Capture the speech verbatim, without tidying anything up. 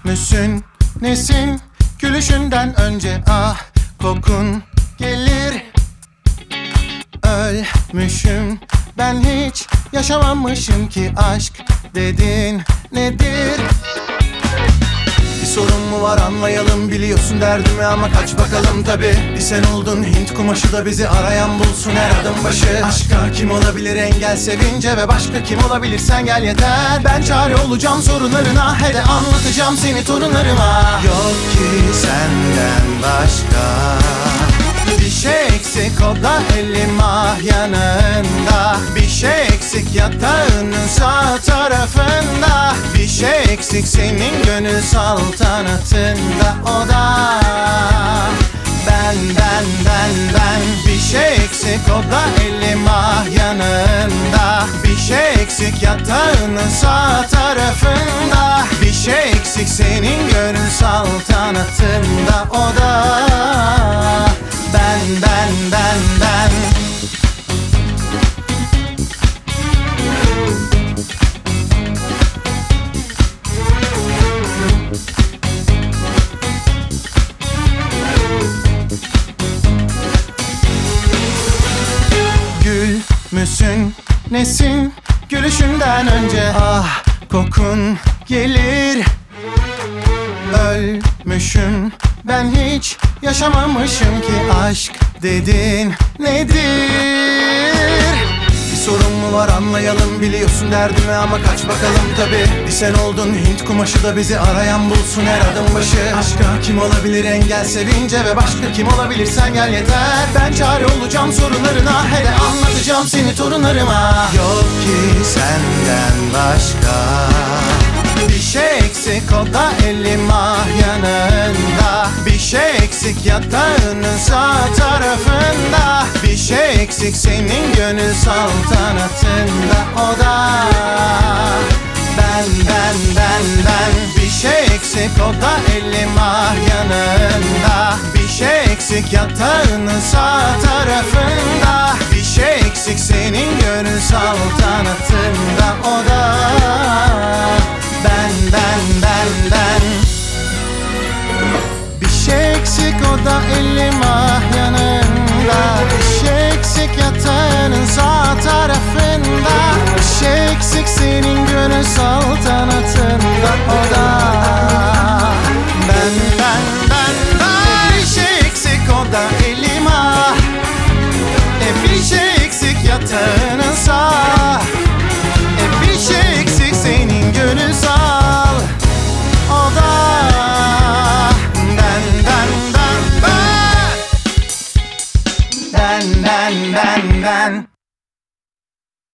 müsün, nesin? Gülüşünden önce ah kokun gelir. Ölmüşüm, ben hiç yaşamamışım ki aşk dedin nedir? Bir sorun mu var anlayalım, biliyorsun derdimi ama kaç bakalım tabi. Bir sen oldun Hint kumaşı da bizi arayan bulsun her adım başı. Aşka kim olabilir engel sevince ve başka kim olabilir sen gel yeter. Ben çare olacağım sorunlarına, he de anlatacağım seni torunlarıma. Yok ki senden başka bir şey eksik, o da elim ah yanında. Bir şey eksik yatağının sağ tarafında. Bir şey eksik senin gönül saltanatında. O da ben ben ben ben. Bir şey eksik, o da elim ah yanında. Bir şey eksik yatağının sağ tarafında. Bir şey eksik senin gönül saltanatında. O da ben ben ben ben. Gül müsün, nesin? Gülüşünden önce ah kokun gelir. Ölmüşüm, ben hiç yaşamamışım ki aşk dedin nedir? Bir sorun mu var anlayalım, biliyorsun derdimi ama kaç bakalım tabi. Bir sen oldun Hint kumaşı da bizi arayan bulsun her adım başı. Aşka kim olabilir engel sevince ve başka kim olabilir sen gel yeter. Ben çare olacağım sorunlarına, he de anlatacağım seni torunlarıma. Yok ki senden başka bir şey eksik, o da elim ah yanında. Bir şey eksik yatağının sağ tarafında. Bir şey eksik senin gönül saltanatında. O da ben ben ben ben. Bir şey eksik, o da elim ah yanında. Bir şey eksik yatağının sağ tarafında. Bir şey eksik senin gönül saltanatında. O da ben ben ben ben. Bir şey eksik, o da elim ah yanında. Bir şey eksik yatağının sağ tarafında. Bir şey eksik senin gönül saltanatında. O da ben ben ben ben. Bir şey eksik, o da elim ah. E bir şey eksik yatağının sağ. E bir şey eksik senin gönül sal. O da ben ben ben ben. Ben ben ben ben.